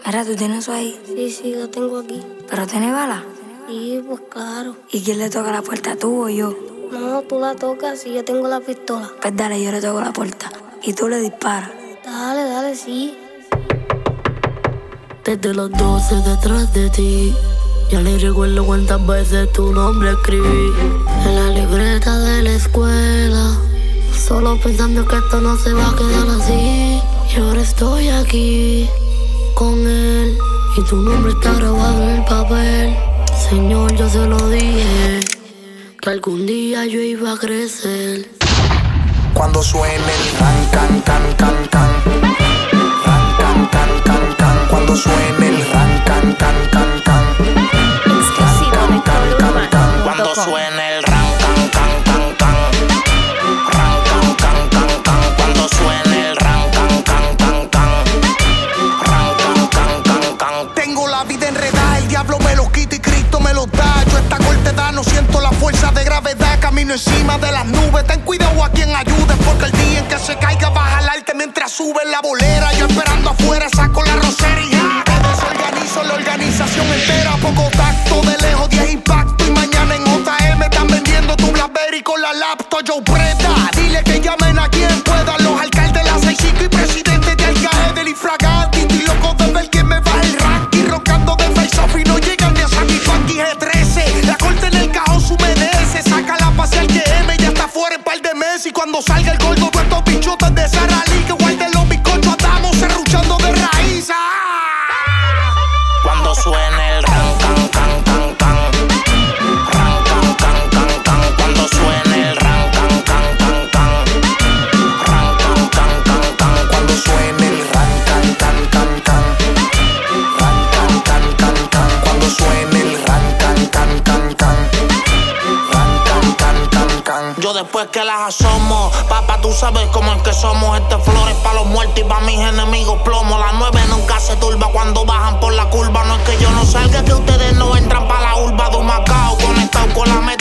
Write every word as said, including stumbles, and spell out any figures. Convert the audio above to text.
Mira, ¿tú tienes eso ahí? Sí, sí, lo tengo aquí. ¿Pero tiene bala? Sí, pues claro. ¿Y quién le toca la puerta, tú o yo? No, tú la tocas y yo tengo la pistola. Pues dale, yo le toco la puerta. Y tú le disparas. Dale, dale, sí. Desde los doce detrás de ti, ya ni recuerdo cuántas veces tu nombre escribí en la libreta de la escuela, solo pensando que esto no se va a quedar así. Y ahora estoy aquí con él y tu nombre está grabado en el papel. Señor, yo se lo dije que algún día yo iba a crecer. Cuando suene el ran, can, can, can, can. Ran, can, can, can, can. Cuando suene el ran, can, can, can, can. Exclusivo de Can, can, can. Cuando suene el ran, can, can, can, can. Ran, can, can, can, can. Cuando suene el ran, can, can, can, can. Ran, can, can, can, can. Tengo la vida enredada, el diablo me lo quita y Cristo me lo da. Yo esta corta edad no siento la fuerza de gravedad. Camino encima de las nubes, ten cuidado a quien ayudes, porque el día en que se caiga va a jalarte mientras sube la bolera. Yo esperando afuera saco la rosería. Que desorganizo la organización entera. Poco tacto, de lejos diez impacto. Y mañana en J M están vendiendo tu Blackberry con la laptop. Yo preta, dile que llamen a quien pueda. Los alcaldes, la seis cinco y presidente de Alcae del Infraganti. Estoy loco de ver quién me baja el ranking. Roncando de face off y no llegan ni a Saki Funky G trece. La corte en el cajón se humedece. Saca la pase al G M, ya está fuera en par de meses. Y cuando salga el gordo de estos bichotes de Sara Lee, que guarden los bizcochos, andamos serruchando de raíz. ¡Ah! Cuando suene el ran, can, can, can, can. Ran, can, can, can, can. Cuando suene el ran, can, can, can, can. Ran, can, can, can, can. Cuando suene el ran, can, can, can, can. Ran, can, can, can, can. Cuando suene el ran, can, can, can, can. Ran, can, can, can, can. Yo después que las asomo, papá, tú sabes cómo es que somos. Este flores pa' los muertos y pa' mis enemigos plomo. Las nueve nunca se turba cuando bajan por la curva. No es que yo no salga, que ustedes no entran pa' la urba de un Macao. Conectado con la meta